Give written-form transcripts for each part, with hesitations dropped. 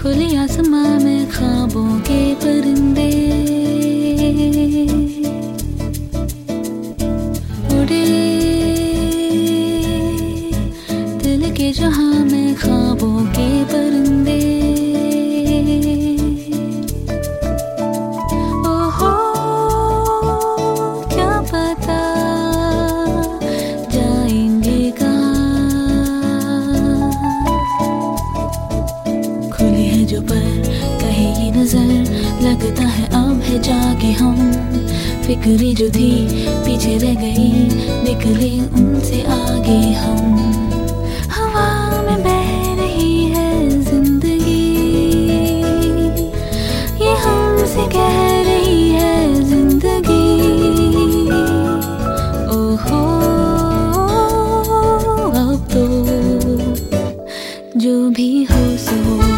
खुले आसमां में ख्वाबों के परिंदे उड़े, दिल के जहां में ख्वाबों के परिंदे। ओहो क्या पता जाएंगे कहाँ। खुली है जो पर कहे ये नजर, लगता है अब है जाके हम। फिक्री जो थी पीछे रह गई, निकले उनसे आगे हम। हवा में बह रही है जिंदगी, ये हमसे कह रही है जिंदगी। ओहो अब तो जो भी हो सो।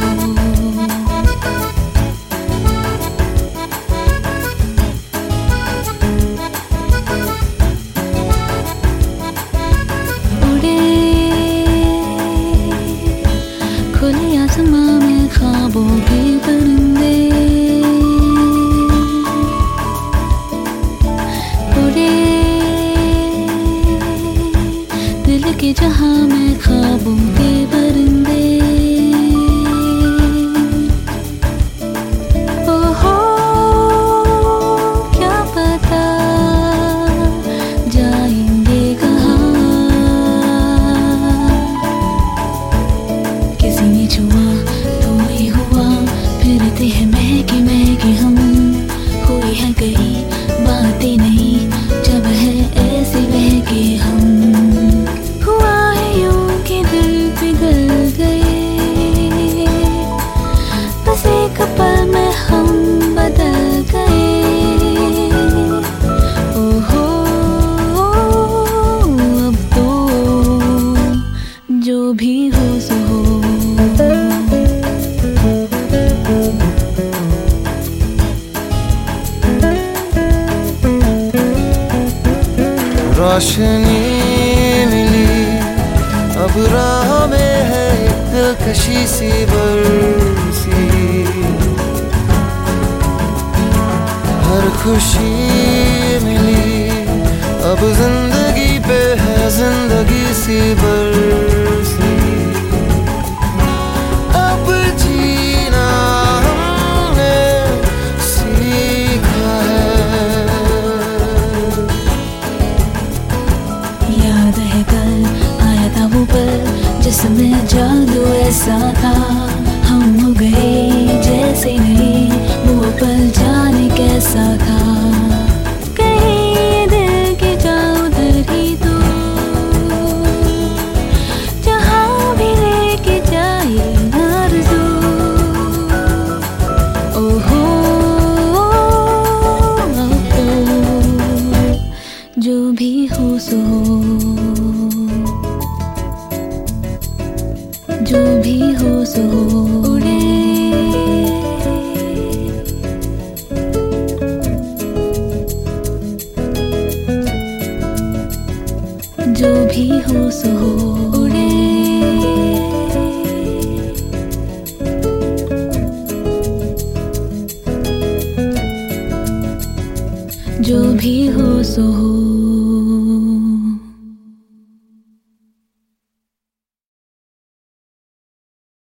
खुले आसमां में ख्वाबों के परिंदे उड़े, दिल के जहां में ख्वाबों के परिंदे। ओहो क्या पता जाएंगे कहाँ। किसी ने छुआ तो ही हुआ, फिरते हैं महके महके हम। हुई है कई बातें नहीं जब है ऐसे बहके हम। हुआ है यूं कि दिल पिघल गए, बस एक पल में हम बदल गए। ओहो अब तो जो भी हो सो हो। रोशनी मिली अब राह में है दिलकशी सी बरसी। हर खुशी मिली अब जिंदगी पे है जिंदगी सी बरसी। अब जीना हमने सीखा है। याद है कल आया था वो पल जिसमें जादू ऐसा था। हम हो गए जैसे नहीं, वो पल जाने कैसा था। कहीं दिल के जाओ उधर ही तो, जहाँ भी लेके जाए आरज़ू। ओहो अब तो जो भी हो सो, जो भी हो सो उड़े। जो भी हो सो उड़े, जो भी हो सो हो।